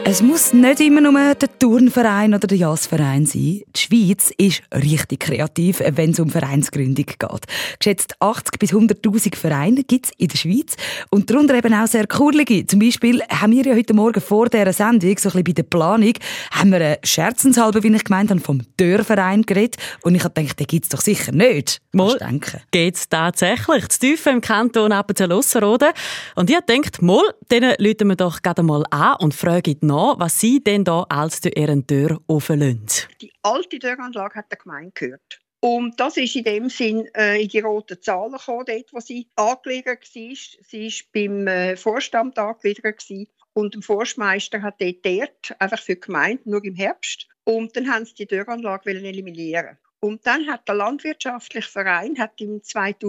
Es muss nicht immer nur der Turnverein oder der Jazzverein sein. Die Schweiz ist richtig kreativ, wenn es um Vereinsgründung geht. Geschätzt 80 bis 100'000 Vereine gibt es in der Schweiz und darunter eben auch sehr coole. Zum Beispiel haben wir ja heute Morgen vor dieser Sendung, so ein bisschen bei der Planung, haben wir scherzenshalber, wie ich gemeint habe, vom Dörrverein geredet. Und ich habe gedacht, den gibt es doch sicher nicht. Mal geht es tatsächlich. Zu tief im Kanton Appenzell-Ausserrhoden. Und ich denkt, mal, denen rufen wir doch gerade mal an und fragen nach, was sie denn da als durch ihren Tür auflösen. Die alte Dörranlage hat der Gemeinde gehört. Und das ist in dem Sinn in die roten Zahlen gekommen, dort, wo sie angegliedert war. Sie war beim Vorstand angegliedert und der Forstmeister hat dort einfach für die Gemeinde, nur im Herbst. Und dann haben sie die Dörranlage eliminieren. Und dann hat der landwirtschaftliche Verein im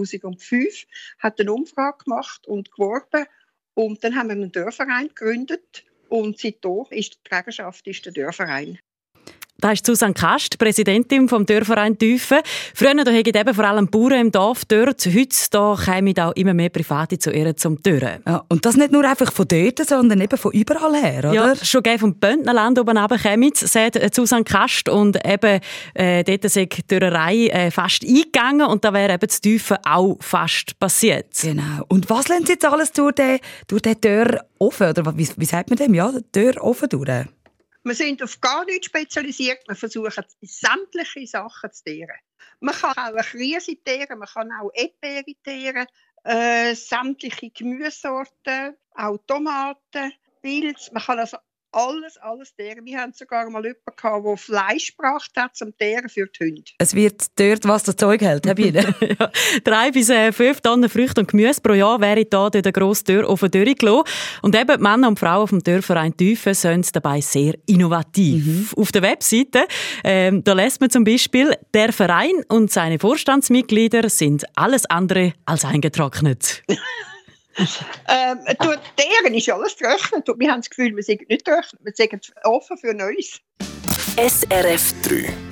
2005 eine Umfrage gemacht und geworben. Und dann haben wir einen Dörrverein gegründet. Und seitdem ist die Trägerschaft der Dörrverein. Das ist Susanne Kast, Präsidentin vom Dörrverein Tüfen. Früher da haben eben vor allem Bauern im Dorf dort. Heute da kommen auch immer mehr Private zu ihr zum Dörren. Ja, und das nicht nur einfach von dort, sondern eben von überall her, oder? Ja, schon vom Bündnerland oben runterkommen, sagt Susanne Kast. Und eben dort ist die Dörrerei fast eingegangen und da wäre eben das Tüfen auch fast passiert. Genau. Und was lernt jetzt alles durch den Dörrofen? Oder wie sagt man dem? Ja, den Dörrofen durch? Wir sind auf gar nichts spezialisiert. Wir versuchen, sämtliche Sachen zu teeren. Man kann auch eine Krise teeren, man kann auch Erdbeere teeren, sämtliche Gemüsesorten, auch Tomaten, Pilze. Man kann also alles teeren. Wir haben sogar mal jemanden gehabt, der Fleisch gebracht hat zum Teeren für die Hunde. Es wird dort, was das Zeug hält, Herr Biene. Ja, 3 bis 5 Tonnen Früchte und Gemüse pro Jahr wäre hier durch den grossen Dörrofen durchgelassen. Und eben die Männer und Frauen vom Dörrverein Tüfen sind dabei sehr innovativ. Auf der Webseite da liest man zum Beispiel, der Verein und seine Vorstandsmitglieder sind alles andere als eingetrocknet. Deren ist alles getrocknet und wir haben das Gefühl, wir sind nicht getrocknet, wir sind offen für Neues. SRF 3